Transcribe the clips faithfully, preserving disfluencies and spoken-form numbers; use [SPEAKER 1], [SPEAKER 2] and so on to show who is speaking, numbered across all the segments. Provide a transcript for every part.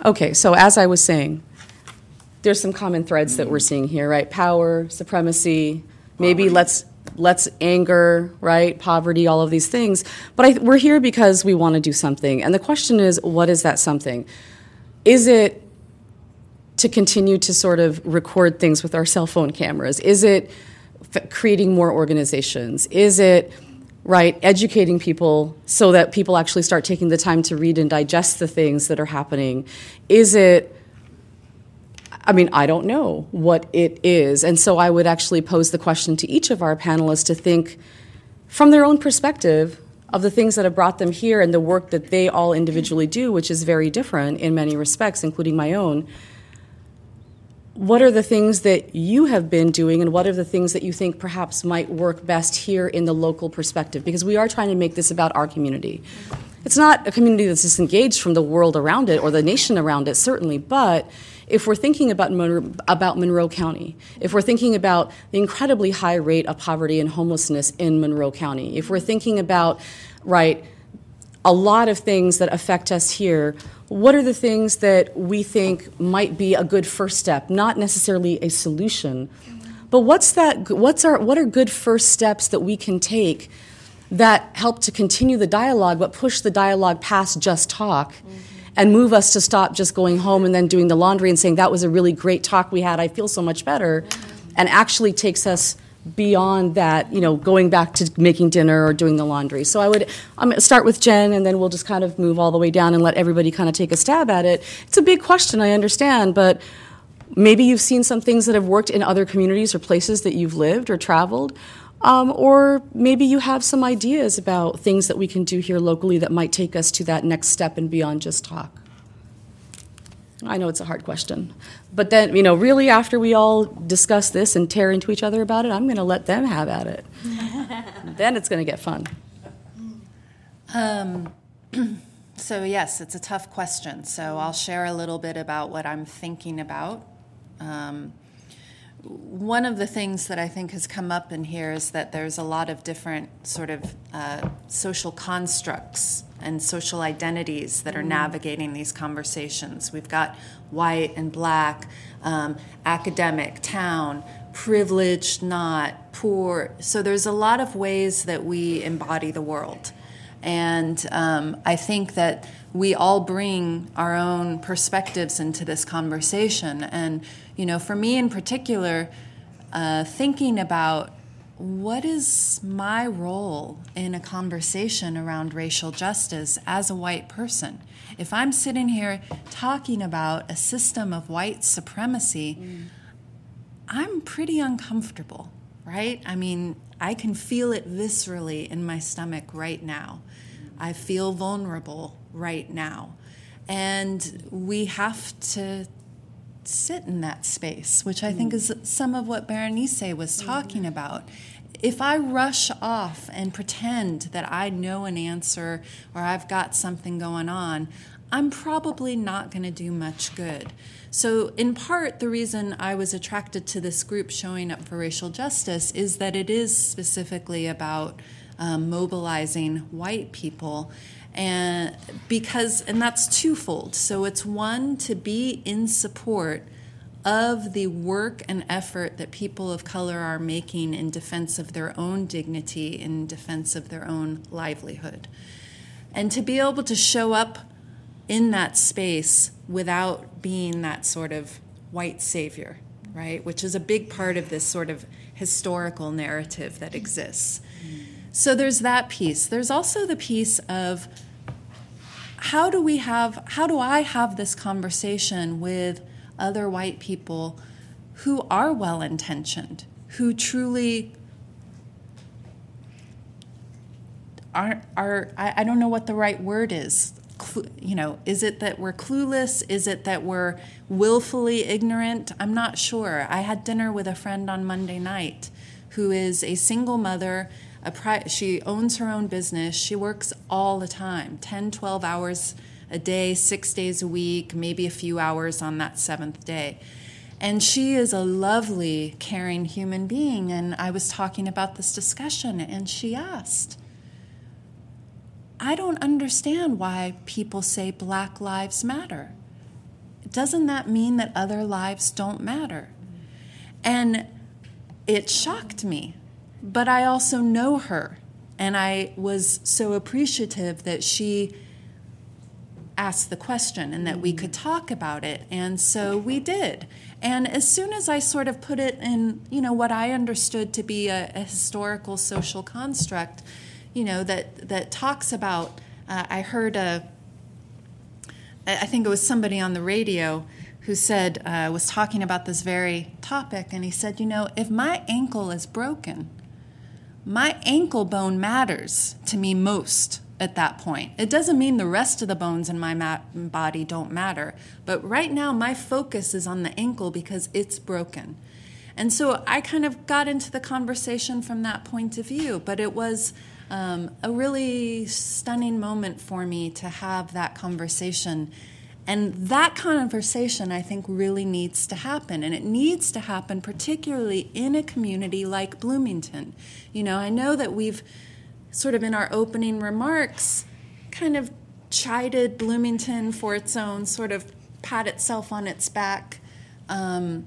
[SPEAKER 1] Okay, so as I was saying, there's some common threads that we're seeing here, right? Power, supremacy, maybe let's let's anger, right? Poverty, all of these things. But I, we're here because we want to do something. And the question is, what is that something? Is it to continue to sort of record things with our cell phone cameras? Is it f- creating more organizations? Is it, right, educating people so that people actually start taking the time to read and digest the things that are happening? Is it, I mean, I don't know what it is. And so I would actually pose the question to each of our panelists to think from their own perspective of the things that have brought them here and the work that they all individually do, which is very different in many respects, including my own. What are the things that you have been doing, and what are the things that you think perhaps might work best here in the local perspective? Because we are trying to make this about our community. It's not a community that's disengaged from the world around it or the nation around it, certainly, but if we're thinking about Monroe, about Monroe County, if we're thinking about the incredibly high rate of poverty and homelessness in Monroe County, if we're thinking about, right, a lot of things that affect us here, what are the things that we think might be a good first step? Not necessarily a solution, but what's that? What's our? What are good first steps that we can take that help to continue the dialogue, but push the dialogue past just talk, mm-hmm. and move us to stop just going home and then doing the laundry and saying that was a really great talk we had. I feel so much better, mm-hmm. and actually takes us beyond that, you know, going back to making dinner or doing the laundry. So I would um, start with Jen, and then we'll just kind of move all the way down and let everybody kind of take a stab at it. It's a big question, I understand, but maybe you've seen some things that have worked in other communities or places that you've lived or traveled, um, or maybe you have some ideas about things that we can do here locally that might take us to that next step and beyond just talk. I know it's a hard question. But then, you know, really after we all discuss this and tear into each other about it, I'm going to let them have at it. Then it's going to get fun.
[SPEAKER 2] Um, so, yes, it's a tough question. So I'll share a little bit about what I'm thinking about. Um, one of the things that I think has come up in here is that there's a lot of different sort of uh, social constructs and social identities that are navigating these conversations. We've got white and black, um, academic, town, privileged, not, poor. So there's a lot of ways that we embody the world. And um, I think that we all bring our own perspectives into this conversation. And, you know, for me in particular, uh, thinking about what is my role in a conversation around racial justice as a white person? If I'm sitting here talking about a system of white supremacy, mm. I'm pretty uncomfortable, right? I mean, I can feel it viscerally in my stomach right now. I feel vulnerable right now. And we have to sit in that space, which I think is some of what Berenice was talking about. If I rush off and pretend that I know an answer or I've got something going on, I'm probably not going to do much good. So in part, the reason I was attracted to this group showing up for racial justice is that it is specifically about um, mobilizing white people. And because, and that's twofold. So it's one, to be in support of the work and effort that people of color are making in defense of their own dignity, in defense of their own livelihood. And to be able to show up in that space without being that sort of white savior, right? Which is a big part of this sort of historical narrative that exists. So there's that piece. There's also the piece of how do we have, how do I have this conversation with other white people who are well-intentioned, who truly are, are I, I don't know what the right word is. Clu- you know, is it that we're clueless? Is it that we're willfully ignorant? I'm not sure. I had dinner with a friend on Monday night who is a single mother. A pri- she owns her own business. She works all the time, ten, twelve hours a day, six days a week, maybe a few hours on that seventh day. And she is a lovely, caring human being. And I was talking about this discussion, and she asked, I don't understand why people say Black Lives Matter. doesn't that mean that other lives don't matter? And it shocked me. But I also know her, and I was so appreciative that she asked the question and that we could talk about it. And so we did. And as soon as I sort of put it in, you know, what I understood to be a, a historical social construct, you know, that, that talks about, uh, I heard a, I think it was somebody on the radio who said, uh, was talking about this very topic, and he said, you know, if my ankle is broken, my ankle bone matters to me most at that point. It doesn't mean the rest of the bones in my ma- body don't matter, but right now my focus is on the ankle because it's broken. And so I kind of got into the conversation from that point of view, but it was um, a really stunning moment for me to have that conversation. And that conversation, I think, really needs to happen. And it needs to happen particularly in a community like Bloomington. You know, I know that we've sort of in our opening remarks kind of chided Bloomington for its own sort of pat itself on its back um,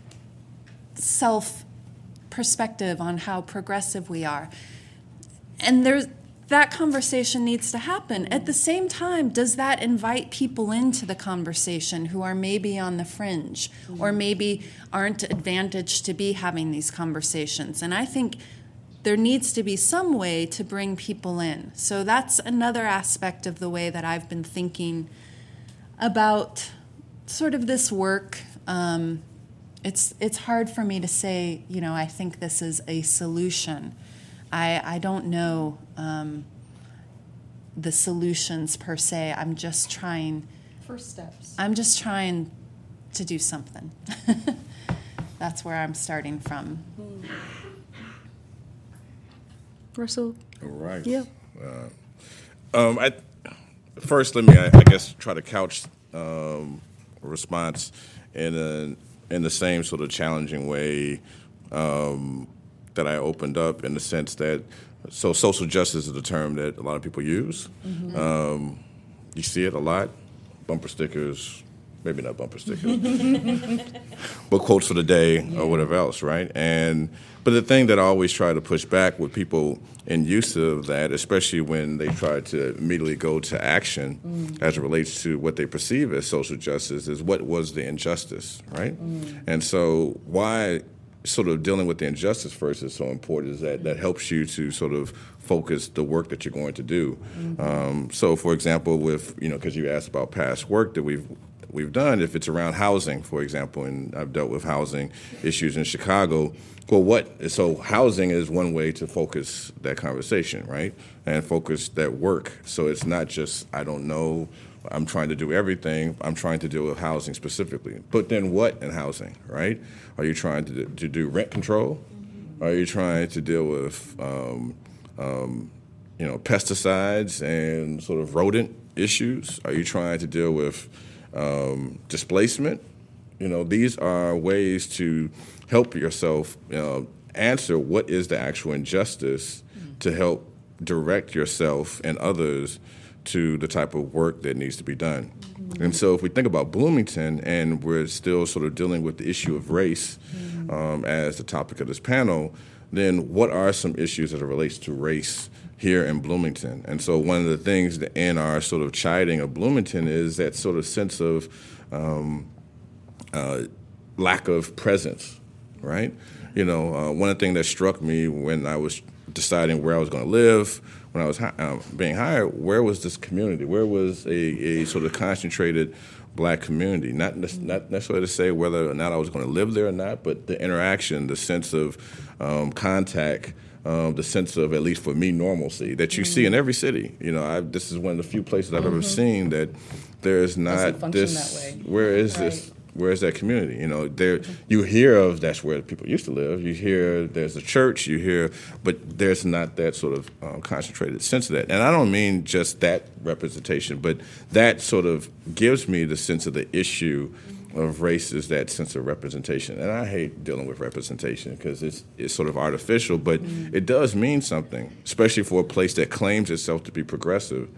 [SPEAKER 2] self-perspective on how progressive we are. And there's that conversation needs to happen. At the same time, does that invite people into the conversation who are maybe on the fringe mm-hmm. or maybe aren't advantaged to be having these conversations? And I think there needs to be some way to bring people in. So that's another aspect of the way that I've been thinking about sort of this work. Um, it's it's hard for me to say, you know, I think this is a solution. I, I don't know um, the solutions per se. I'm just trying.
[SPEAKER 1] First steps.
[SPEAKER 2] I'm just trying to do something. That's where I'm starting from.
[SPEAKER 1] Mm. Russell?
[SPEAKER 3] All right.
[SPEAKER 1] Yeah.
[SPEAKER 3] Uh, um, I, first, let me, I, I guess, try to couch um, a response in a, in the same sort of challenging way um, that I opened up, in the sense that, so social justice is a term that a lot of people use. Mm-hmm. Um, you see it a lot, bumper stickers, maybe not bumper stickers, but quotes for the day yeah. or whatever else, right? And but the thing that I always try to push back with people in use of that, especially when they try to immediately go to action mm. as it relates to what they perceive as social justice, is what was the injustice, right? Mm. And so why sort of dealing with the injustice first is so important is that that helps you to sort of focus the work that you're going to do. Mm-hmm. Um, so, for example, with, you know, because you asked about past work that we've we've done, if it's around housing, for example, and I've dealt with housing issues in Chicago, well, what, so housing is one way to focus that conversation, right, and focus that work. So it's not just, I don't know, I'm trying to do everything, I'm trying to deal with housing specifically. But then what in housing, right? Are you trying to do, to do rent control? Mm-hmm. Are you trying to deal with, um, um, you know, pesticides and sort of rodent issues? Are you trying to deal with um, displacement? You know, these are ways to help yourself you know, answer what is the actual injustice mm-hmm. to help direct yourself and others to the type of work that needs to be done. Mm-hmm. And so if we think about Bloomington, and we're still sort of dealing with the issue of race mm-hmm. um, as the topic of this panel, then what are some issues as it relates to race here in Bloomington? And so one of the things that in our sort of chiding of Bloomington is that sort of sense of um, uh, lack of presence, right? You know, uh, one of the things that struck me when I was deciding where I was going to live, when I was hi- um, being hired, where was this community? Where was a, a sort of concentrated black community? Not ne- not necessarily to say whether or not I was going to live there or not, but the interaction, the sense of um, contact, um, the sense of, at least for me, normalcy that you mm-hmm. see in every city. You know, I, this is one of the few places I've mm-hmm. ever seen that there's not this.
[SPEAKER 1] That way.
[SPEAKER 3] Where is right. this? Where is that community? You know, there you hear of that's where people used to live. You hear there's a church. You hear, but there's not that sort of um, concentrated sense of that. And I don't mean just that representation, but that sort of gives me the sense of the issue of race is that sense of representation. And I hate dealing with representation because it's it's sort of artificial, but mm-hmm. it does mean something, especially for a place that claims itself to be progressive.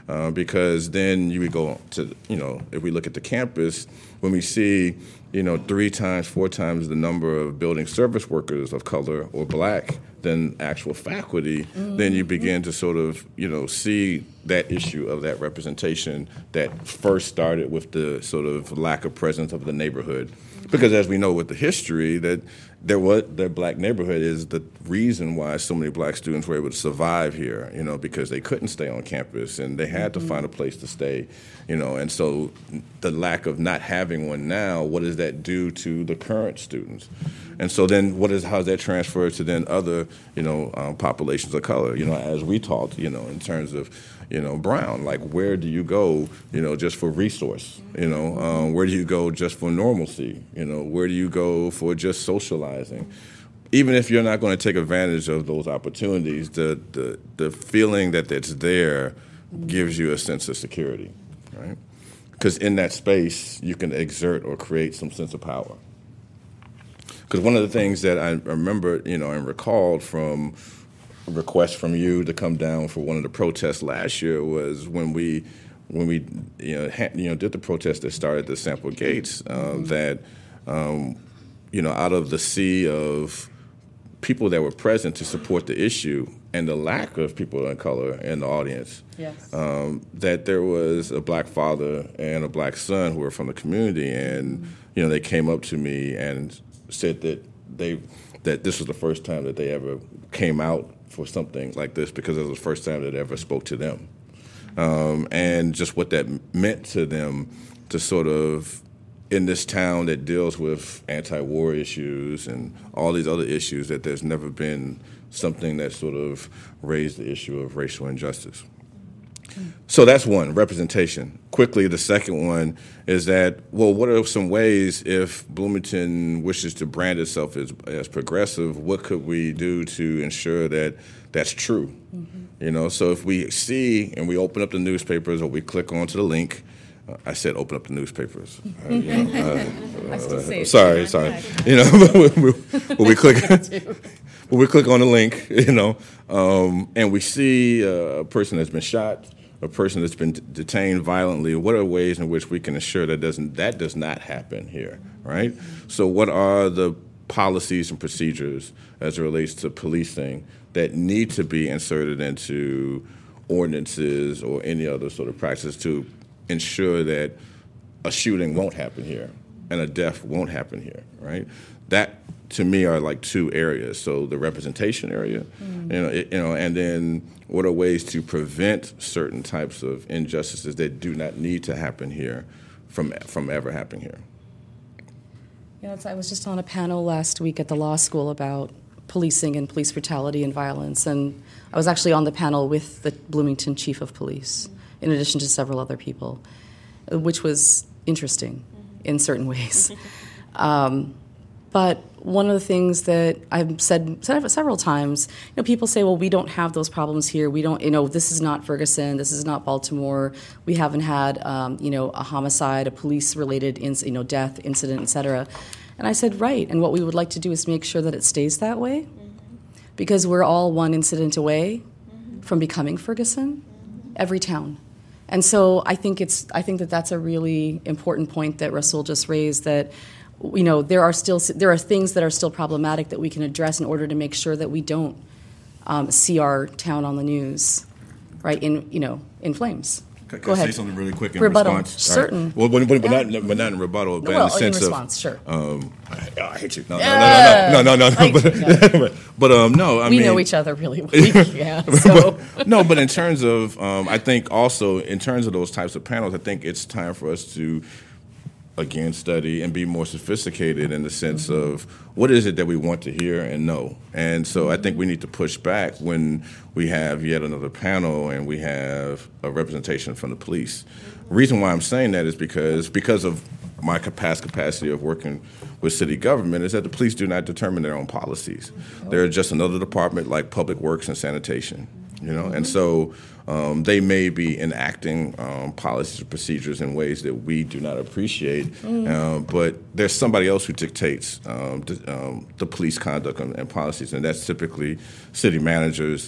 [SPEAKER 3] uh, because then you would go to, you know, if we look at the campus, when we see, you know, three times, four times the number of building service workers of color or black than actual faculty, mm-hmm. then you begin to sort of, you know, see that issue of that representation that first started with the sort of lack of presence of the neighborhood. Because as we know with the history, that there was the black neighborhood is the reason why so many black students were able to survive here, you know, because they couldn't stay on campus and they had mm-hmm. to find a place to stay, you know, and so the lack of not having one now, what does that do to the current students? And so then what is, how does that transfer to then other, you know, um, populations of color, you know, as we talked, you know, in terms of, you know, Brown, like where do you go, you know, just for resource, you know, um, where do you go just for normalcy, you know, where do you go for just socializing? Even if you're not going to take advantage of those opportunities, the, the, the feeling that it's there gives you a sense of security, right? Because in that space, you can exert or create some sense of power. Because one of the things that I remember, you know, and recalled from a request from you to come down for one of the protests last year was when we, when we, you know, ha- you know, did the protest that started at the Sample Gates. Uh, mm-hmm. That, um, you know, out of the sea of people that were present to support the issue and the lack of people of color in the audience, yes. um, that there was a black father and a black son who were from the community, and mm-hmm. you know, they came up to me and said that they that this was the first time that they ever came out for something like this because it was the first time that they ever spoke to them, um, and just what that meant to them to sort of, in this town that deals with anti-war issues and all these other issues, that there's never been something that sort of raised the issue of racial injustice. So that's one, representation. Quickly, the second one is that, well, what are some ways, if Bloomington wishes to brand itself as, as progressive, what could we do to ensure that that's true? Mm-hmm. You know, so if we see and we open up the newspapers or we click onto the link, uh, I said open up the newspapers. Uh, you know, uh,
[SPEAKER 1] I still say it.
[SPEAKER 3] Sorry, sorry. You know, when we click, when we click on the link, you know, um, and we see a person that's been shot, a person that's been detained violently, what are ways in which we can ensure that doesn't that does not happen here, right? So what are the policies and procedures as it relates to policing that need to be inserted into ordinances or any other sort of practice to ensure that a shooting won't happen here and a death won't happen here, right? That, to me, are like two areas. So the representation area, mm. you know, it, you know, and then what are ways to prevent certain types of injustices that do not need to happen here from from ever happening here.
[SPEAKER 1] You know, it's, I was just on a panel last week at the law school about policing and police brutality and violence, and I was actually on the panel with the Bloomington chief of police, in addition to several other people, which was interesting in certain ways. Um, but one of the things that I've said several times, you know, people say, well, we don't have those problems here. We don't, you know, this is not Ferguson. This is not Baltimore. We haven't had, um, you know, a homicide, a police-related, you know, death, incident, et cetera. And I said, right. And what we would like to do is make sure that it stays that way, mm-hmm. because we're all one incident away mm-hmm. from becoming Ferguson, mm-hmm. every town. And so I think it's, I think that that's a really important point that Rasul just raised, that, you know, there are still there are things that are still problematic that we can address in order to make sure that we don't um, see our town on the news, right? In you know, in flames.
[SPEAKER 3] Can,
[SPEAKER 1] Go
[SPEAKER 3] can
[SPEAKER 1] ahead.
[SPEAKER 3] I say something really quick in
[SPEAKER 1] rebuttal.
[SPEAKER 3] response?
[SPEAKER 1] Certain.
[SPEAKER 3] Right. Well, but, but, but,
[SPEAKER 1] yeah.
[SPEAKER 3] not, but not in rebuttal, but
[SPEAKER 1] well,
[SPEAKER 3] in the sense
[SPEAKER 1] in response,
[SPEAKER 3] of,
[SPEAKER 1] sure.
[SPEAKER 3] Um, I, oh, I hate you. No,
[SPEAKER 1] yeah.
[SPEAKER 3] no, no, no, no, no, no, no.
[SPEAKER 1] Like,
[SPEAKER 3] but, but um, no, I
[SPEAKER 1] we
[SPEAKER 3] mean,
[SPEAKER 1] know each other really well. Yeah. So.
[SPEAKER 3] but, no, but in terms of, um, I think also in terms of those types of panels, I think it's time for us to, again, study and be more sophisticated in the sense mm-hmm. of what is it that we want to hear and know. And so I think we need to push back when we have yet another panel and we have a representation from the police. The reason why I'm saying that is because because of my past capacity of working with city government is that the police do not determine their own policies. They're just another department like Public Works and Sanitation. You know, and so um, they may be enacting um, policies or procedures in ways that we do not appreciate, mm. uh, but there's somebody else who dictates um, the, um, the police conduct and, and policies, and that's typically city managers,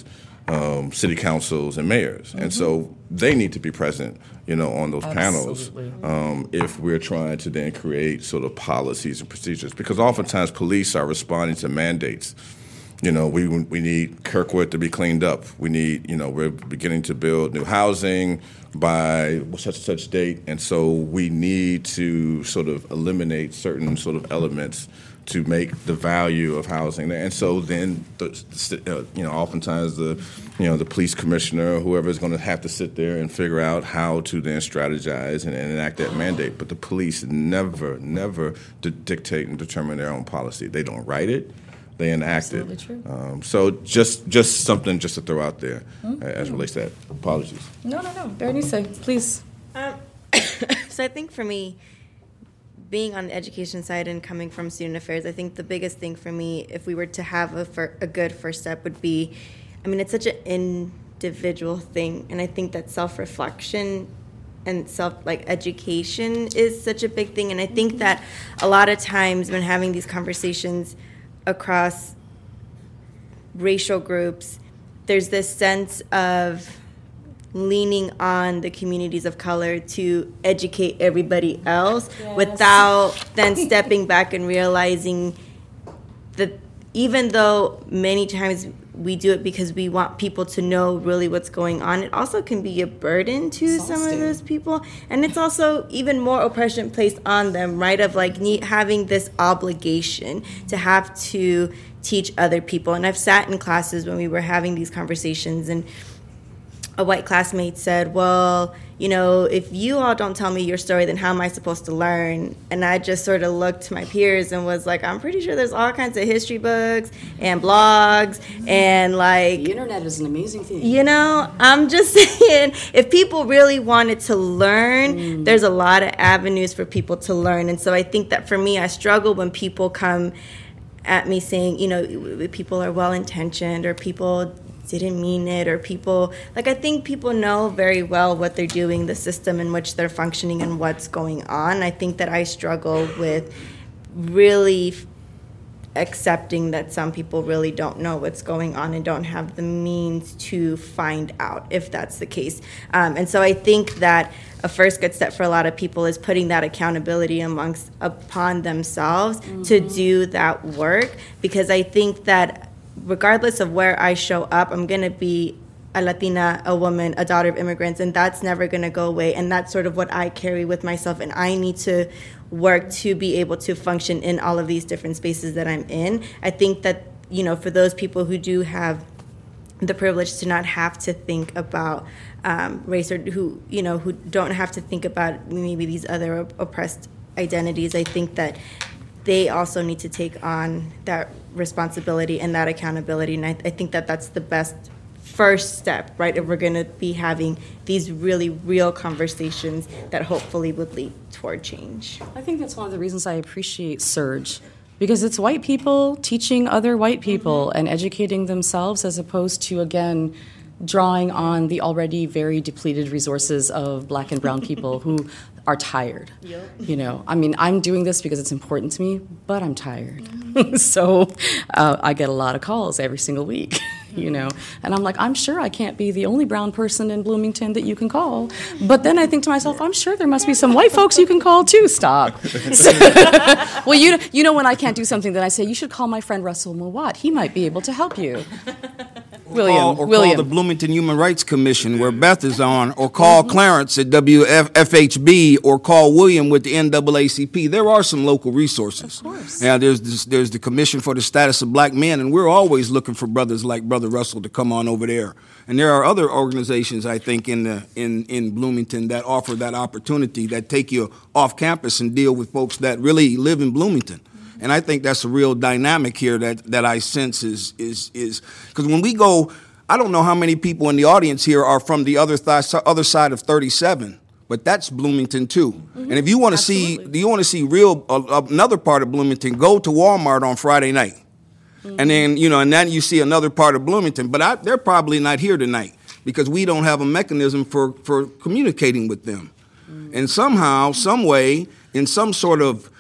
[SPEAKER 3] um, city councils and mayors. Mm-hmm. And so they need to be present, you know, on those Absolutely. panels um, if we're trying to then create sort of policies and procedures. Because oftentimes police are responding to mandates. You know, we we need Kirkwood to be cleaned up. We need, you know, we're beginning to build new housing by such and such date. And so we need to sort of eliminate certain sort of elements to make the value of housing there. And so then, the, uh, you know, oftentimes the, you know, the police commissioner or whoever is going to have to sit there and figure out how to then strategize and, and enact that mandate. But the police never, never d- dictate and determine their own policy. They don't write it. They enact
[SPEAKER 1] Absolutely
[SPEAKER 3] it.
[SPEAKER 1] True.
[SPEAKER 3] Um, so just just something just to throw out there mm-hmm. as it relates to that. Apologies.
[SPEAKER 1] No, no, no. Berenice, please. Um,
[SPEAKER 4] so I think for me, being on the education side and coming from student affairs, I think the biggest thing for me, if we were to have a, fir- a good first step, would be, I mean, it's such an individual thing, and I think that self-reflection and self, like, education is such a big thing, and I think that a lot of times when having these conversations across racial groups, there's this sense of leaning on the communities of color to educate everybody else yes. without then stepping back and realizing that even though many times we do it because we want people to know really what's going on, it also can be a burden to Exhausting. some of those people. And it's also even more oppression placed on them, right, of like need, having this obligation to have to teach other people. And I've sat in classes when we were having these conversations, and a white classmate said, well, you know, if you all don't tell me your story, then how am I supposed to learn? And I just sort of looked to my peers and was like, I'm pretty sure there's all kinds of history books and blogs and like...
[SPEAKER 1] The internet is an amazing thing.
[SPEAKER 4] You know, I'm just saying, if people really wanted to learn, mm. there's a lot of avenues for people to learn. And so I think that for me, I struggle when people come at me saying, you know, people are well-intentioned or people didn't mean it, or people, like, I think people know very well what they're doing, the system in which they're functioning and what's going on. I think that I struggle with really f- accepting that some people really don't know what's going on and don't have the means to find out if that's the case. Um, and so I think that a first good step for a lot of people is putting that accountability amongst upon themselves mm-hmm. to do that work, because I think that regardless of where I show up, I'm going to be a Latina, a woman, a daughter of immigrants, and that's never going to go away. And that's sort of what I carry with myself, and I need to work to be able to function in all of these different spaces that I'm in. I think that, you know, for those people who do have the privilege to not have to think about um, race, or who, you know, who don't have to think about maybe these other op- oppressed identities, I think that they also need to take on that responsibility and that accountability. And I, I think that that's the best first step, right, if we're going to be having these really real conversations that hopefully would lead toward change.
[SPEAKER 1] I think that's one of the reasons I appreciate Surge, because it's white people teaching other white people mm-hmm. and educating themselves, as opposed to, again, drawing on the already very depleted resources of black and brown people who are tired. Yep. You know, I mean, I'm doing this because it's important to me, but I'm tired. Mm-hmm. so uh, I get a lot of calls every single week, you know, and I'm like, I'm sure I can't be the only brown person in Bloomington that you can call. But then I think to myself, I'm sure there must be some white folks you can call too. Stop. So, well, you, you know, when I can't do something, then I say, you should call my friend Russell Mawat. He might be able to help you. William,
[SPEAKER 5] call, or
[SPEAKER 1] William.
[SPEAKER 5] call the Bloomington Human Rights Commission, where Beth is on, or call mm-hmm. Clarence at W F H B, or call William with the N double A C P. There are some local resources.
[SPEAKER 1] Of course.
[SPEAKER 5] Yeah, there's this, there's the Commission for the Status of Black Men, and we're always looking for brothers like Brother Russell to come on over there. And there are other organizations, I think, in the in, in Bloomington that offer that opportunity, that take you off campus and deal with folks that really live in Bloomington. And I think that's a real dynamic here that, that I sense is is is because when we go, I don't know how many people in the audience here are from the other th- other side of thirty-seven, but that's Bloomington too. Mm-hmm. And if you want to see, do you want to see real uh, another part of Bloomington? Go to Walmart on Friday night, mm-hmm. and then you know, and then you see another part of Bloomington. But I, they're probably not here tonight because we don't have a mechanism for for communicating with them. Mm-hmm. And somehow, some way, in some sort of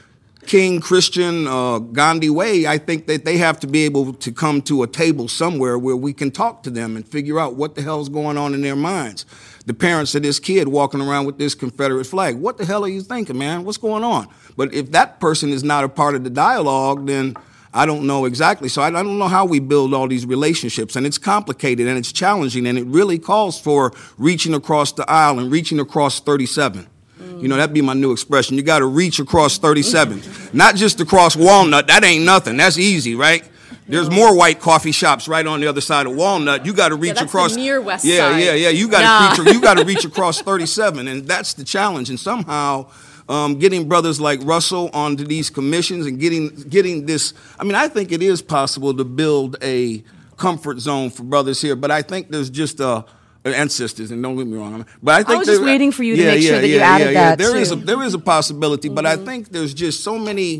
[SPEAKER 5] King, Christian, uh, Gandhi way, I think that they have to be able to come to a table somewhere where we can talk to them and figure out what the hell's going on in their minds. The parents of this kid walking around with this Confederate flag, what the hell are you thinking, man? What's going on? But if that person is not a part of the dialogue, then I don't know exactly. So I don't know how we build all these relationships. And it's complicated and it's challenging, and it really calls for reaching across the aisle and reaching across thirty-seven. You know, that'd be my new expression. You got to reach across thirty-seven, not just across Walnut. That ain't nothing. That's easy, right? There's more white coffee shops right on the other side of Walnut. You got to reach
[SPEAKER 1] yeah, that's
[SPEAKER 5] across.
[SPEAKER 1] The near west
[SPEAKER 5] yeah,
[SPEAKER 1] side.
[SPEAKER 5] yeah, yeah. You got to
[SPEAKER 1] nah.
[SPEAKER 5] reach. You got to reach across thirty-seven, and that's the challenge. And somehow, um, getting brothers like Russell onto these commissions and getting getting this. I mean, I think it is possible to build a comfort zone for brothers here, but I think there's just a. Ancestors, and don't get me wrong. But I think
[SPEAKER 1] I was just waiting for you to yeah, make sure yeah, that you yeah, added yeah, that.
[SPEAKER 5] There
[SPEAKER 1] too.
[SPEAKER 5] is a there is a possibility, mm-hmm. but I think there's just so many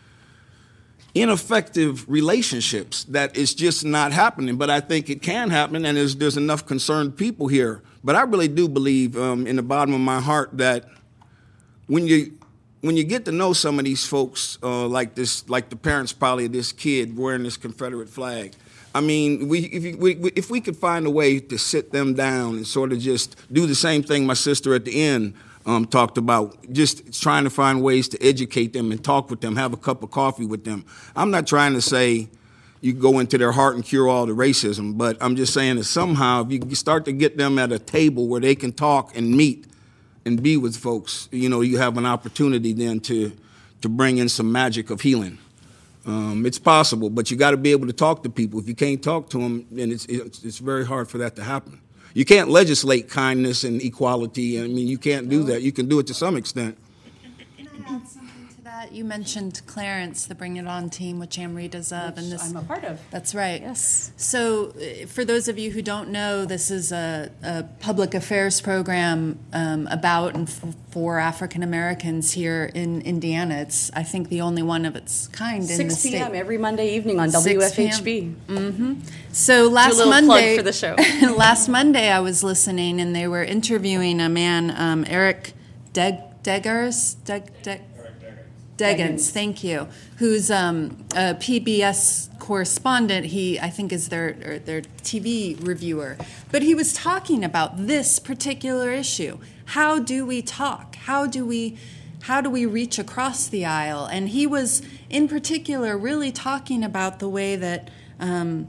[SPEAKER 5] ineffective relationships that it's just not happening. But I think it can happen, and there's there's enough concerned people here. But I really do believe, um, in the bottom of my heart, that when you when you get to know some of these folks, uh, like this, like the parents probably of this kid wearing this Confederate flag. I mean, we if, we if we could find a way to sit them down and sort of just do the same thing my sister at the end um, talked about, just trying to find ways to educate them and talk with them, have a cup of coffee with them. I'm not trying to say you go into their heart and cure all the racism, but I'm just saying that somehow if you start to get them at a table where they can talk and meet and be with folks, you know, you have an opportunity then to to bring in some magic of healing. Um, it's possible, but you got to be able to talk to people. If you can't talk to them, then it's, it's it's very hard for that to happen. You can't legislate kindness and equality. I mean, you can't do that. You can do it to some extent.
[SPEAKER 2] Can I add something to that? You mentioned Clarence, the Bring It On team, which Amrita does of,
[SPEAKER 1] which
[SPEAKER 2] and this
[SPEAKER 1] I'm a part of.
[SPEAKER 2] That's right.
[SPEAKER 1] Yes.
[SPEAKER 2] So, uh, for those of you who don't know, this is a, a public affairs program um, about and f- for African Americans here in Indiana. It's, I think, the only one of its kind in the state.
[SPEAKER 1] six p.m. every Monday evening on W F H B.
[SPEAKER 2] Mm-hmm. So last
[SPEAKER 1] Do a little
[SPEAKER 2] Monday,
[SPEAKER 1] plug for the show.
[SPEAKER 2] last Monday, I was listening, and they were interviewing a man, um, Eric Deg- Deggers, Deg- Deg- Deggans, thank you, who's um, a P B S correspondent. He, I think, is their or their T V reviewer. But he was talking about this particular issue. How do we talk? How do we, how do we reach across the aisle? And he was, in particular, really talking about the way that um,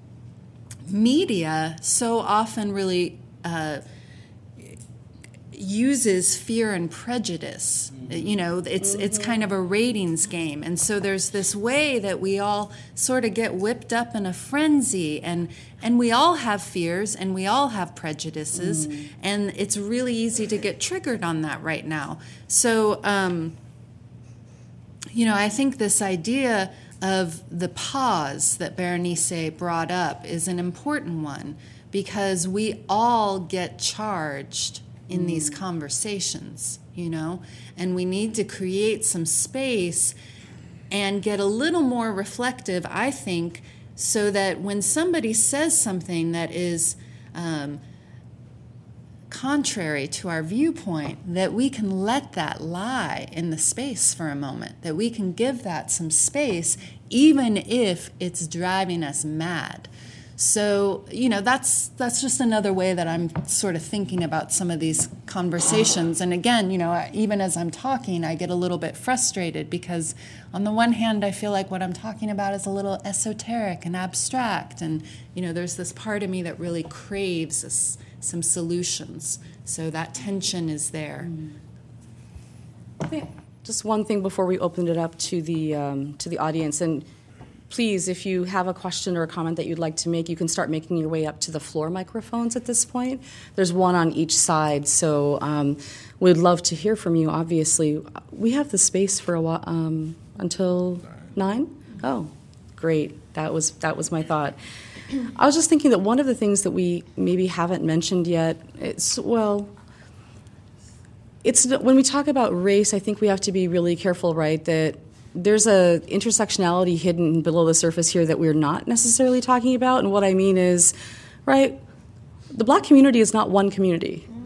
[SPEAKER 2] media so often really uh, uses fear and prejudice. You know, it's mm-hmm. it's kind of a ratings game. And so there's this way that we all sort of get whipped up in a frenzy, and and we all have fears and we all have prejudices, mm. and it's really easy to get triggered on that right now. So, um, you know, I think this idea of the pause that Berenice brought up is an important one, because we all get charged in mm. these conversations, you know, and we need to create some space and get a little more reflective, I think, so that when somebody says something that is um, contrary to our viewpoint, that we can let that lie in the space for a moment, that we can give that some space, even if it's driving us mad. So, you know, that's that's just another way that I'm sort of thinking about some of these conversations. And again, you know, even as I'm talking, I get a little bit frustrated, because on the one hand, I feel like what I'm talking about is a little esoteric and abstract. And, you know, there's this part of me that really craves this, some solutions. So that tension is there.
[SPEAKER 1] Just one thing before we open it up to the um, to the audience. And please, if you have a question or a comment that you'd like to make, you can start making your way up to the floor microphones at this point. There's one on each side, so um, we'd love to hear from you, obviously. We have the space for a while, um, until nine? Oh, great. That was that was my thought. I was just thinking that one of the things that we maybe haven't mentioned yet, it's, well, it's when we talk about race, I think we have to be really careful, right, that there's a intersectionality hidden below the surface here that we're not necessarily talking about. And what I mean is, right, the black community is not one community.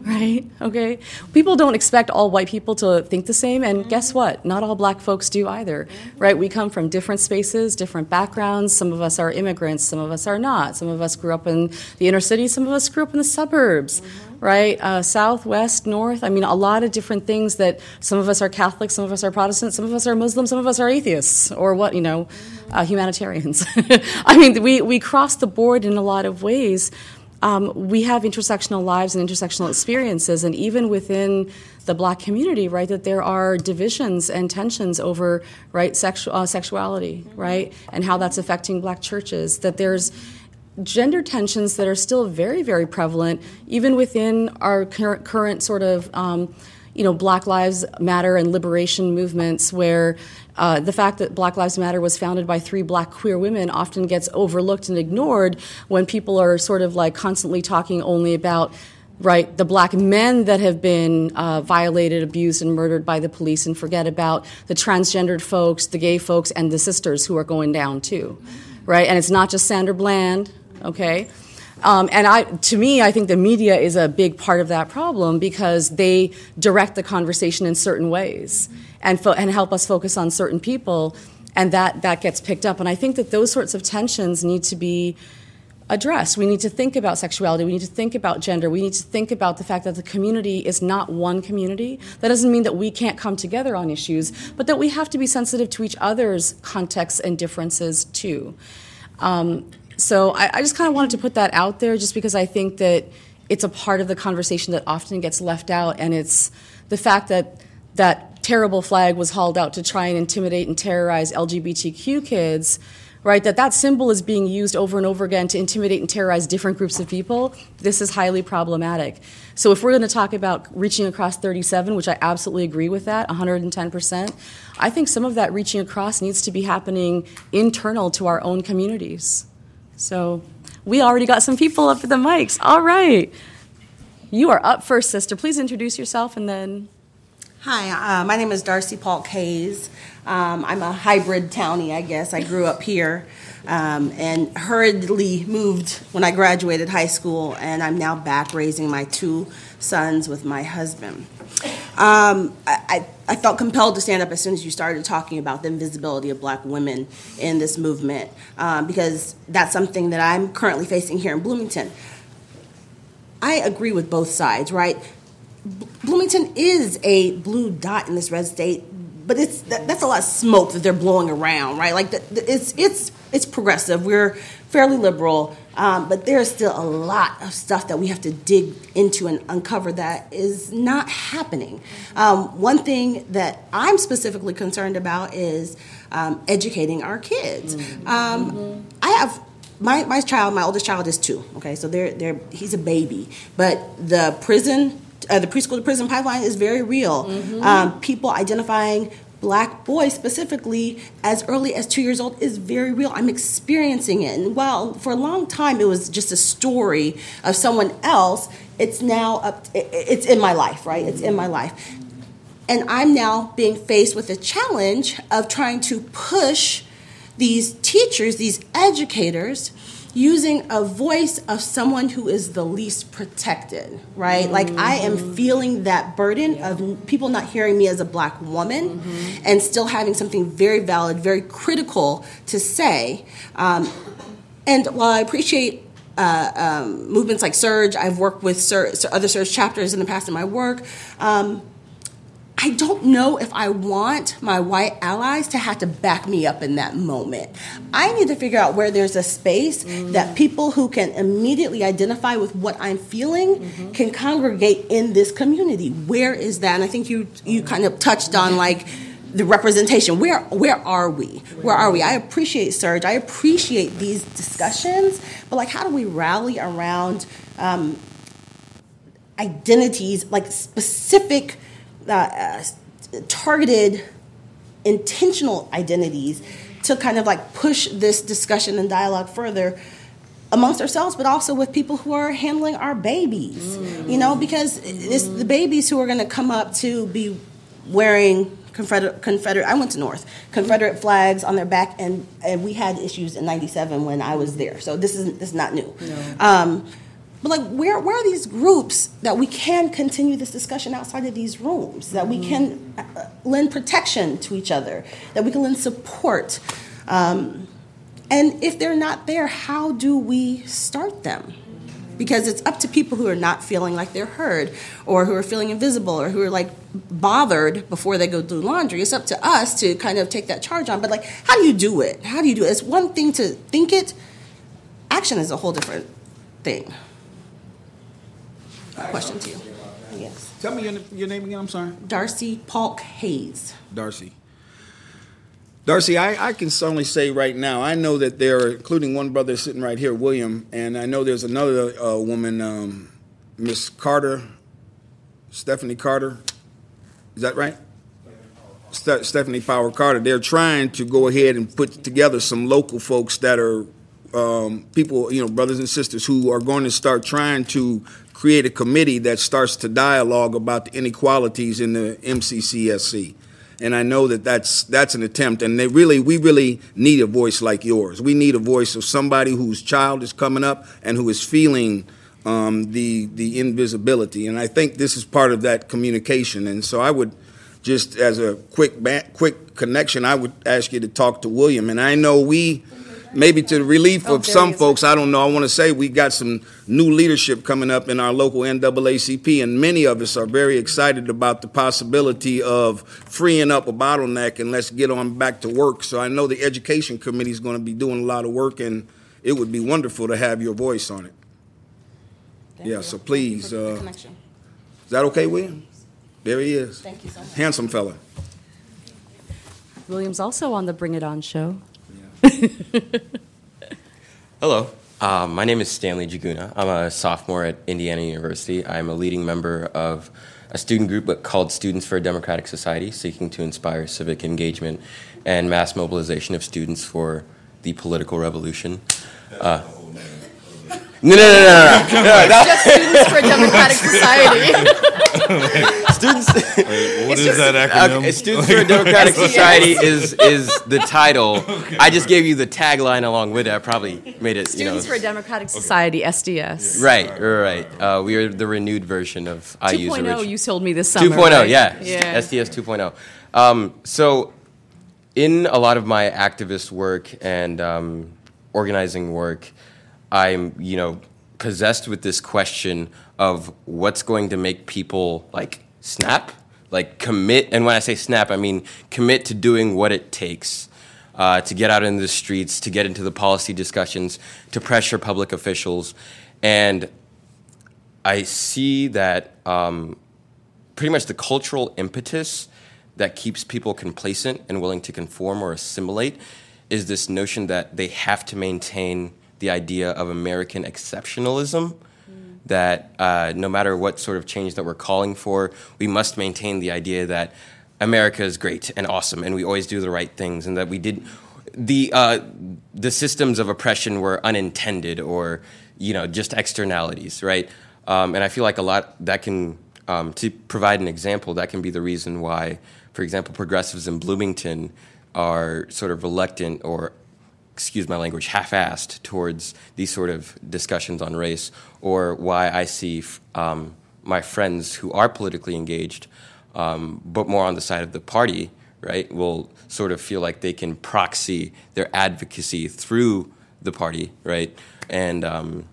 [SPEAKER 1] right? Okay? People don't expect all white people to think the same, and guess what? Not all black folks do either, right? We come from different spaces, different backgrounds. Some of us are immigrants, some of us are not. Some of us grew up in the inner city, some of us grew up in the suburbs, mm-hmm. right? Uh, south, west, north. I mean, a lot of different things that some of us are Catholic, some of us are Protestant, some of us are Muslim, some of us are atheists, or what, you know, uh, humanitarians. I mean, we, we cross the board in a lot of ways. Um, we have intersectional lives and intersectional experiences, and even within the black community, right, that there are divisions and tensions over, right, sexu- uh, sexuality, right, and how that's affecting black churches, that there's gender tensions that are still very, very prevalent, even within our current, current sort of, um, you know, Black Lives Matter and liberation movements, where uh, the fact that Black Lives Matter was founded by three black queer women often gets overlooked and ignored when people are sort of like constantly talking only about, right, the black men that have been uh, violated, abused, and murdered by the police, and forget about the transgendered folks, the gay folks, and the sisters who are going down too, right? And it's not just Sandra Bland, okay? Um, and I, to me, I think the media is a big part of that problem because they direct the conversation in certain ways and fo- and help us focus on certain people, and that, that gets picked up. And I think that those sorts of tensions need to be addressed. We need to think about sexuality. We need to think about gender. We need to think about the fact that the community is not one community. That doesn't mean that we can't come together on issues, but that we have to be sensitive to each other's contexts and differences too. Um, So I, I just kind of wanted to put that out there just because I think that it's a part of the conversation that often gets left out, and it's the fact that that terrible flag was hauled out to try and intimidate and terrorize L G B T Q kids, right, that that symbol is being used over and over again to intimidate and terrorize different groups of people. This is highly problematic. So if we're going to talk about reaching across thirty-seven, which I absolutely agree with that, one hundred ten percent, I think some of that reaching across needs to be happening internal to our own communities. So we already got some people up at the mics. All right. You are up first, sister. Please introduce yourself and then.
[SPEAKER 6] Hi, uh, my name is Darcy Paulk Hayes. Um, I'm a hybrid townie, I guess. I grew up here um, and hurriedly moved when I graduated high school, and I'm now back raising my two sons with my husband. Um, I, I felt compelled to stand up as soon as you started talking about the invisibility of black women in this movement, um, because that's something that I'm currently facing here in Bloomington. I agree with both sides, right? Bloomington is a blue dot in this red state, but it's that, that's a lot of smoke that they're blowing around, right? Like the, the, it's it's it's progressive. We're fairly liberal, um, but there's still a lot of stuff that we have to dig into and uncover that is not happening. Um, one thing that I'm specifically concerned about is um, educating our kids. Mm-hmm. Um, mm-hmm. I have. My my child, my oldest child is two. Okay, so they're they're he's a baby, but the prison. Uh, the preschool to prison pipeline is very real. Mm-hmm. Um, people identifying black boys specifically as early as two years old is very real. I'm experiencing it. And while for a long time it was just a story of someone else, it's now up. It, it's in my life, right? It's in my life. And I'm now being faced with the challenge of trying to push these teachers, these educators, using a voice of someone who is the least protected, right? Mm-hmm. Like I am feeling that burden yeah. of people not hearing me as a black woman mm-hmm. and still having something very valid, very critical to say. Um, and while I appreciate uh, um, movements like Surge, I've worked with Sur- other Surge chapters in the past in my work, um, I don't know if I want my white allies to have to back me up in that moment. I need to figure out where there's a space mm-hmm. that people who can immediately identify with what I'm feeling mm-hmm. can congregate in this community. Where is that? And I think you you kind of touched on like the representation. Where where are we? Where are we? I appreciate Surge. I appreciate these discussions, but like how do we rally around um, identities, like specific Uh, uh, targeted, intentional identities to kind of like push this discussion and dialogue further amongst ourselves, but also with people who are handling our babies, mm. you know, because it's the babies who are going to come up to be wearing Confederate, Confederate, I went to North, Confederate flags on their back, and, and we had issues in ninety-seven when I was there, so this is, this is not new. No. Um, but like, where where are these groups that we can continue this discussion outside of these rooms? That we can uh, lend protection to each other, that we can lend support. Um, and if they're not there, how do we start them? Because it's up to people who are not feeling like they're heard, or who are feeling invisible, or who are like bothered before they go do laundry. It's up to us to kind of take that charge on. But like, how do you do it? How do you do it? It's one thing to think it. Action is a whole different thing. Question to you. Yes.
[SPEAKER 5] Tell me your, your name again. I'm sorry.
[SPEAKER 6] Darcy Paulk Hayes.
[SPEAKER 5] Darcy. Darcy, I, I can certainly say right now, I know that there are, including one brother sitting right here, William, and I know there's another uh, woman, um, Miss Carter, Stephanie Carter. Is that right? Ste- Stephanie Power Carter. They're trying to go ahead and put together some local folks that are um, people, you know, brothers and sisters who are going to start trying to create a committee that starts to dialogue about the inequalities in the M C C S C. And I know that that's that's an attempt, and they really we really need a voice like yours. We need a voice of somebody whose child is coming up and who is feeling um, the the invisibility. And I think this is part of that communication. And so I would just, as a quick ba- quick connection, I would ask you to talk to William. And I know we. Maybe to the relief
[SPEAKER 1] Oh,
[SPEAKER 5] of
[SPEAKER 1] there
[SPEAKER 5] some
[SPEAKER 1] he is.
[SPEAKER 5] folks, I don't know, I want to say we got some new leadership coming up in our local N double A C P, and many of us are very excited about the possibility of freeing up a bottleneck and let's get on back to work. So I know the Education Committee is going to be doing a lot of work, and it would be wonderful to have your voice on it.
[SPEAKER 6] Thank
[SPEAKER 5] Yeah,
[SPEAKER 6] you.
[SPEAKER 5] so
[SPEAKER 6] Thank you
[SPEAKER 5] please,
[SPEAKER 6] for the
[SPEAKER 5] uh,
[SPEAKER 6] connection.
[SPEAKER 5] Is that okay, William? There he is.
[SPEAKER 6] Thank you so much.
[SPEAKER 5] Handsome fella.
[SPEAKER 1] William's also on the Bring It On show.
[SPEAKER 7] Hello, um, my name is Stanley Jaguna. I'm a sophomore at Indiana University. I'm a leading member of a student group called Students for a Democratic Society, seeking to inspire civic engagement and mass mobilization of students for the political revolution. Uh, no, no, no, no, no, no, no.
[SPEAKER 2] Just Students for a Democratic Society.
[SPEAKER 7] Students.
[SPEAKER 3] Wait, what is that acronym?
[SPEAKER 7] Okay, Students for a Democratic Society is is the title. I just gave you the tagline along with it. I probably made it, you know.
[SPEAKER 1] Students for a Democratic Society, S D S.
[SPEAKER 7] Right, right. Uh, we are the renewed version of I U's
[SPEAKER 1] 2.0,
[SPEAKER 7] original.
[SPEAKER 1] you told me this summer.
[SPEAKER 7] two point oh,
[SPEAKER 1] right?
[SPEAKER 7] yeah.
[SPEAKER 1] Yeah.
[SPEAKER 7] S D S two point oh. Um, so, in a lot of my activist work and um, organizing work, I'm, you know, possessed with this question of what's going to make people, like, snap, like, commit. And when I say snap, I mean commit to doing what it takes uh, to get out into the streets, to get into the policy discussions, to pressure public officials. And I see that um, pretty much the cultural impetus that keeps people complacent and willing to conform or assimilate is this notion that they have to maintain the idea of American exceptionalism, mm. that uh, no matter what sort of change that we're calling for, we must maintain the idea that America is great and awesome and we always do the right things, and that we did the uh, the systems of oppression were unintended or, you know, just externalities, right? Um, and I feel like a lot that can, um, to provide an example, that can be the reason why, for example, progressives in Bloomington are sort of reluctant or, excuse my language, half-assed towards these sort of discussions on race, or why I see um, my friends who are politically engaged, um, but more on the side of the party, right, will sort of feel like they can proxy their advocacy through the party, right, and um,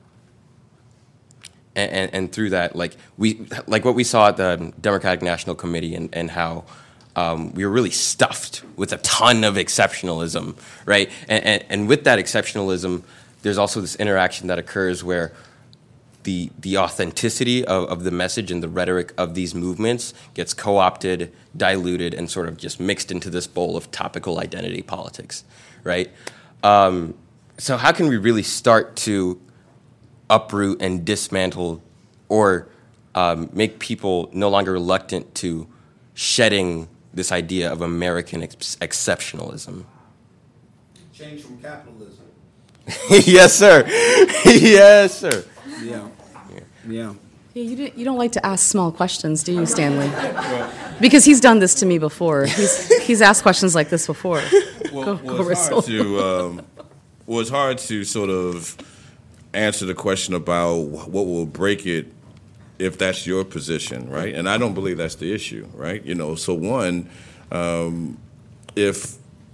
[SPEAKER 7] and, and through that, like we, like what we saw at the Democratic National Committee, and, and how Um, we were really stuffed with a ton of exceptionalism, right? And, and, and with that exceptionalism, there's also this interaction that occurs where the the authenticity of, of the message and the rhetoric of these movements gets co-opted, diluted, and sort of just mixed into this bowl of topical identity politics, right? Um, so how can we really start to uproot and dismantle or um, make people no longer reluctant to shedding this idea of American ex- exceptionalism?
[SPEAKER 5] Change from capitalism.
[SPEAKER 7] Yes, sir. Yes, sir.
[SPEAKER 5] Yeah. Yeah.
[SPEAKER 1] Yeah, you, didn't, you don't like to ask small questions, do you, Stanley? Because he's done this to me before. He's he's asked questions like this before.
[SPEAKER 3] Well,
[SPEAKER 1] Go-
[SPEAKER 3] well,
[SPEAKER 1] go
[SPEAKER 3] it's
[SPEAKER 1] Russell.
[SPEAKER 3] hard to um, well, it's hard to sort of answer the question about what will break it if that's your position, right? And I don't believe that's the issue, right? You know, so one, um, if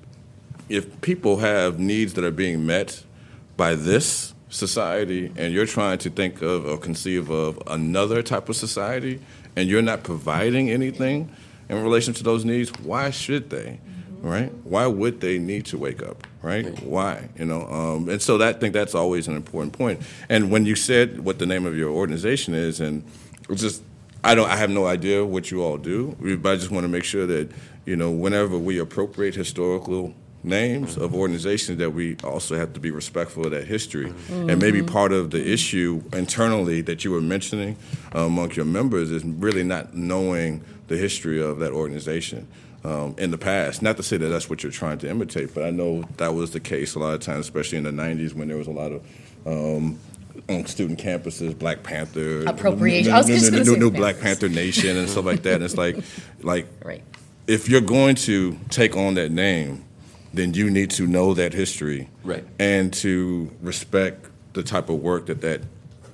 [SPEAKER 3] if people have needs that are being met by this society, and you're trying to think of or conceive of another type of society, and you're not providing anything in relation to those needs, why should they, right? Why would they need to wake up, right? Why, you know? Um, and so that, I think that's always an important point. And when you said what the name of your organization is, and it's just, I don't, I have no idea what you all do, but I just want to make sure that, you know, whenever we appropriate historical names of organizations, that we also have to be respectful of that history. Mm-hmm. And maybe part of the issue internally that you were mentioning uh, among your members is really not knowing the history of that organization um, in the past. Not to say that that's what you're trying to imitate, but I know that was the case a lot of times, especially in the nineties when there was a lot of um, on student campuses, Black Panther,
[SPEAKER 1] appropriation.
[SPEAKER 3] New,
[SPEAKER 1] I was just
[SPEAKER 3] new,
[SPEAKER 1] going to
[SPEAKER 3] new,
[SPEAKER 1] say
[SPEAKER 3] new
[SPEAKER 1] the
[SPEAKER 3] Black Panther Nation and stuff like that. And it's like, like
[SPEAKER 1] right.
[SPEAKER 3] if you're going to take on that name, then you need to know that history,
[SPEAKER 7] right,
[SPEAKER 3] and to respect the type of work that that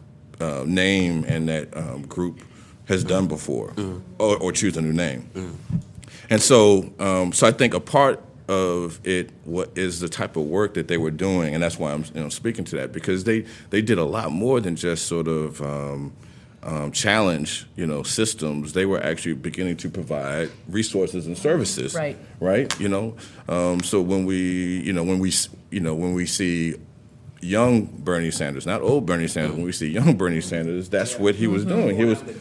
[SPEAKER 3] uh, name and that um, group has done before, mm. or, or choose a new name. Mm. And so, um, so I think a part of it what is the type of work that they were doing, and that's why I'm you know speaking to that, because they they did a lot more than just sort of um, um, challenge you know systems. They were actually beginning to provide resources and services.
[SPEAKER 1] Right.
[SPEAKER 3] Right. You know. Um, so when we you know when we you know when we see young Bernie Sanders, not old Bernie Sanders, when we see young Bernie Sanders, that's what he was doing. He was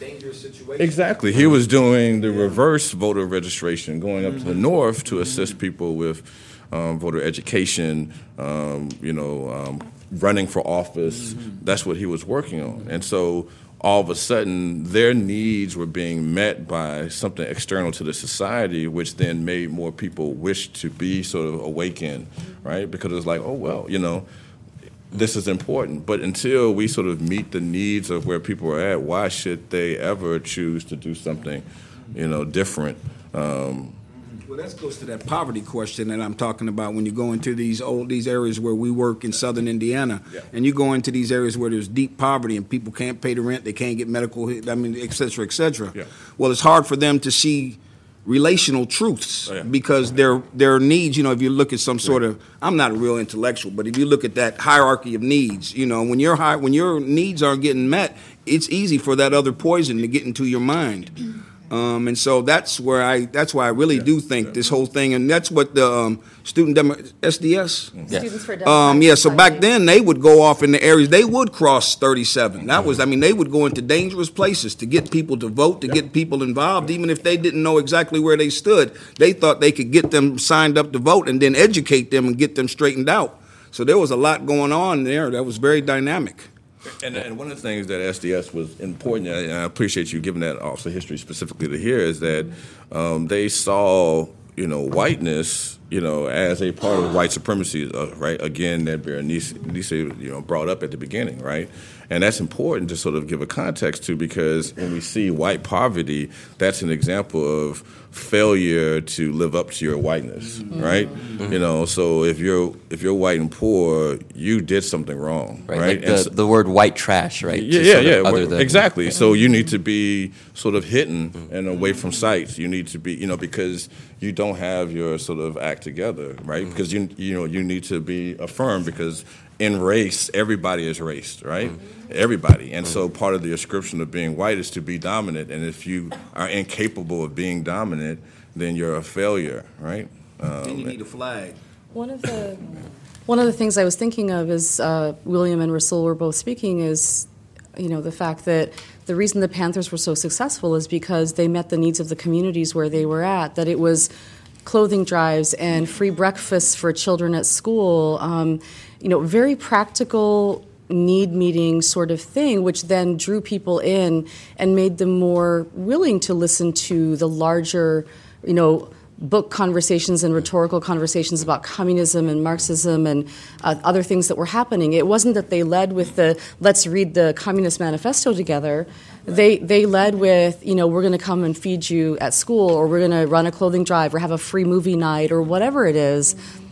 [SPEAKER 3] exactly he was doing the reverse voter registration, going up to the north to assist people with um, voter education, um, you know, um, running for office. That's what he was working on. And so all of a sudden, their needs were being met by something external to the society, which then made more people wish to be sort of awakened, right? Because it's like, oh, well, you know, this is important. But until we sort of meet the needs of where people are at, why should they ever choose to do something, you know, different? Um,
[SPEAKER 5] well, that goes to that poverty question that I'm talking about. When you go into these old these areas where we work in southern Indiana, yeah. and you go into these areas where there's deep poverty and people can't pay the rent, they can't get medical, I mean, et cetera, et cetera.
[SPEAKER 3] Yeah.
[SPEAKER 5] Well, it's hard for them to see relational truths
[SPEAKER 3] oh, yeah.
[SPEAKER 5] because their their needs, you know, if you look at some sort of, I'm not a real intellectual, but if you look at that hierarchy of needs, you know, when your high, when your needs aren't getting met, it's easy for that other poison to get into your mind. Um, and so that's where I that's why I really yeah. do think yeah. this whole thing, and that's what the um, student demo, S D S
[SPEAKER 1] yeah. Students for
[SPEAKER 5] um, yeah. So back then they would go off in the areas, they would cross thirty-seven. That was, I mean, they would go into dangerous places to get people to vote, to yeah. get people involved, even if they didn't know exactly where they stood. They thought they could get them signed up to vote and then educate them and get them straightened out. So there was a lot going on there that was very dynamic.
[SPEAKER 3] And, and one of the things that S D S was important, and I appreciate you giving that also history specifically to here, is that um, they saw, you know, whiteness, you know, as a part of white supremacy, uh, right? Again, that Berenice, you know, brought up at the beginning, right? And that's important to sort of give a context to, because when we see white poverty, that's an example of failure to live up to your whiteness, mm-hmm. right? Mm-hmm. You know, so if you're if you're white and poor, you did something wrong, right?
[SPEAKER 7] right? Like
[SPEAKER 3] and
[SPEAKER 7] the,
[SPEAKER 3] so,
[SPEAKER 7] the word white trash, right?
[SPEAKER 3] Yeah, yeah, yeah. Other than, exactly. So you need to be sort of hidden and away from sight. You need to be, you know, because you don't have your sort of act together, right? Mm-hmm. Because you you know you need to be affirmed, because in race, everybody is raced, right? Mm-hmm. Everybody. And mm-hmm. so part of the description of being white is to be dominant. And if you are incapable of being dominant, then you're a failure, right? Um,
[SPEAKER 5] then you need a flag.
[SPEAKER 1] One of the one of the things I was thinking of is uh, William and Rasul were both speaking is, you know, the fact that the reason the Panthers were so successful is because they met the needs of the communities where they were at, that it was clothing drives and free breakfasts for children at school, um, you know, very practical need meeting sort of thing, which then drew people in and made them more willing to listen to the larger, you know, book conversations and rhetorical conversations about communism and Marxism and uh, other things that were happening. It wasn't that they led with the, let's read the Communist Manifesto together. They they led with, you know, we're going to come and feed you at school, or we're going to run a clothing drive, or have a free movie night, or whatever it is.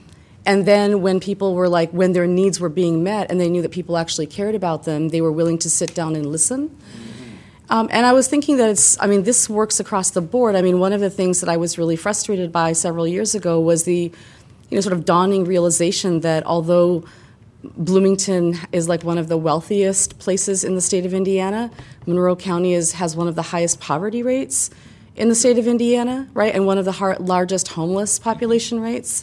[SPEAKER 1] And then when people were like, when their needs were being met and they knew that people actually cared about them, they were willing to sit down and listen. Um, and I was thinking that it's, I mean, this works across the board. I mean, one of the things that I was really frustrated by several years ago was the, you know, sort of dawning realization that although Bloomington is like one of the wealthiest places in the state of Indiana, Monroe County is, has one of the highest poverty rates in the state of Indiana, right, and one of the har- largest homeless population rates.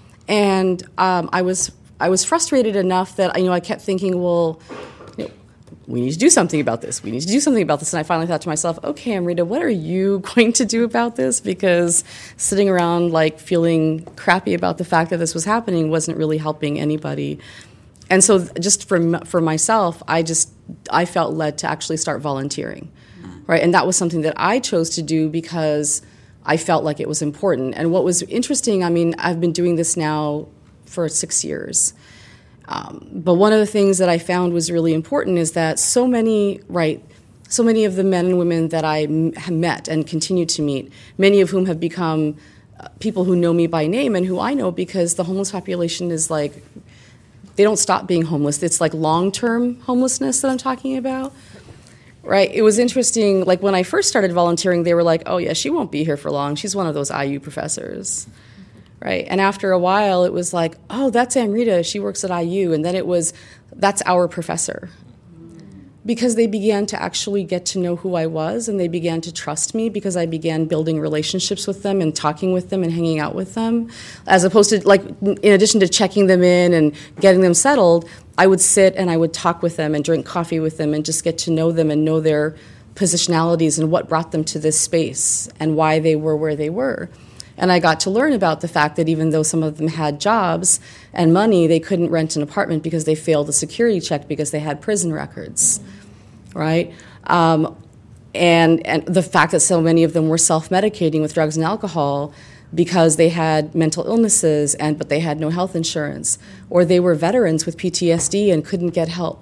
[SPEAKER 1] And um, I was I was frustrated enough that, you know, I kept thinking, well, you know, we need to do something about this. We need to do something about this. And I finally thought to myself, okay, Amrita, what are you going to do about this? Because sitting around like feeling crappy about the fact that this was happening wasn't really helping anybody. And so just for for myself, I just I felt led to actually start volunteering, right? And that was something that I chose to do because I felt like it was important. And what was interesting, I mean, I've been doing this now for six years. Um, but one of the things that I found was really important is that so many, right, so many of the men and women that I m- have met and continue to meet, many of whom have become uh, people who know me by name and who I know because the homeless population is like, they don't stop being homeless. It's like long-term homelessness that I'm talking about. Right. It was interesting, like when I first started volunteering, they were like, oh, yeah, she won't be here for long. She's one of those I U professors. Right. And after a while, it was like, oh, that's Amrita. She works at I U. And then it was, that's our professor. Because they began to actually get to know who I was and they began to trust me because I began building relationships with them and talking with them and hanging out with them. As opposed to, like, in addition to checking them in and getting them settled, I would sit and I would talk with them and drink coffee with them and just get to know them and know their positionalities and what brought them to this space and why they were where they were. And I got to learn about the fact that even though some of them had jobs and money, they couldn't rent an apartment because they failed a security check because they had prison records, right? Um, and, and the fact that so many of them were self-medicating with drugs and alcohol because they had mental illnesses and but they had no health insurance, or they were veterans with P T S D and couldn't get help.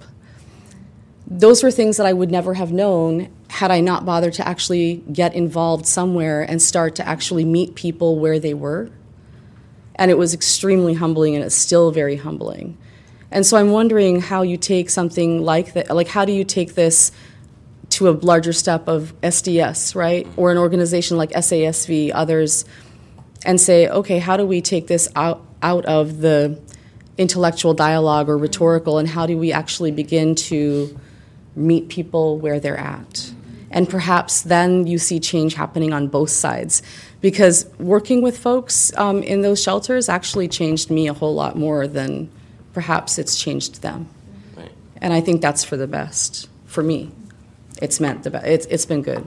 [SPEAKER 1] Those were things that I would never have known had I not bothered to actually get involved somewhere and start to actually meet people where they were. And it was extremely humbling, and it's still very humbling. And so I'm wondering how you take something like that, like how do you take this to a larger step of S D S, right? Or an organization like S A S V, others, and say, okay, how do we take this out, out of the intellectual dialogue or rhetorical, and how do we actually begin to meet people where they're at? And perhaps then you see change happening on both sides. Because working with folks um, in those shelters actually changed me a whole lot more than perhaps it's changed them. Right. And I think that's for the best, for me. It's meant the best. It's, it's been good.